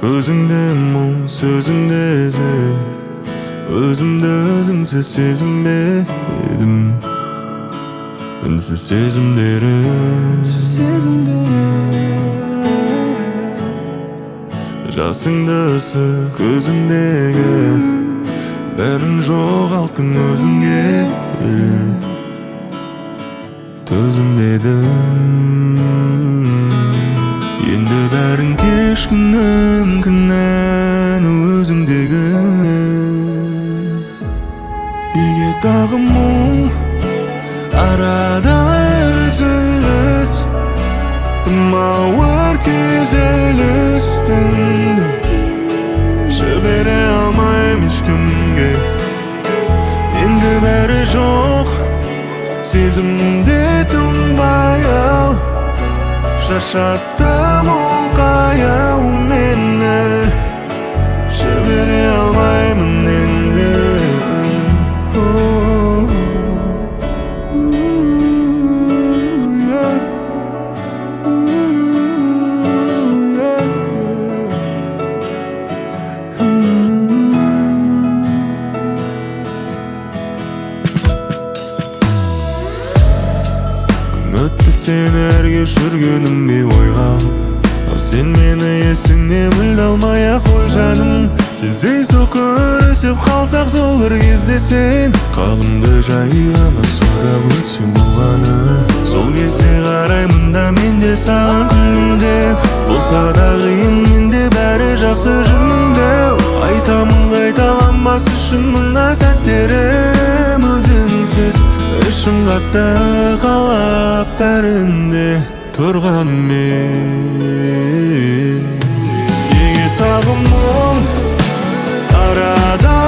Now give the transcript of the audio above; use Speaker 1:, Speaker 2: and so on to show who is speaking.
Speaker 1: Өзіңді мұң, сөзіңді іздеп, өзімді өзіңсіз сезінбедім. Үнсіз сезімдерім, жасыңды ысық көзіңдегі, бәрін жоғалттың өзіңге еріп. Төзімдедім, енді бәрін кешкінім, кінәні өзіңдегі. Неге тағы мұң, арада үзіліс, тым ауыр күйзелістің, жібере алмайм ешкімге. Енді бәрі жоқ, сезімде тым баяу, шаршаттым оңқаяу мені, жібере алмаймын енді. Өтті сені әрге жүргенімде ойға, сен мені есіңе мүлде алмай-ақ қой жаным. Кездейсоқ көрісіп қалсақ сол бір кезде сен қалымды жайғаны сұрап өтсең болғаны. Сол кезде қараймын да менде саған күлімде, болса да қиын менде бәрі жақсы жүрмін деп. Айтамын қайталанбас үшін мына сәттерім өзіңсіз, ішім қатты қалап бәрінде тұрғанмен. Неге тағы мұң, арада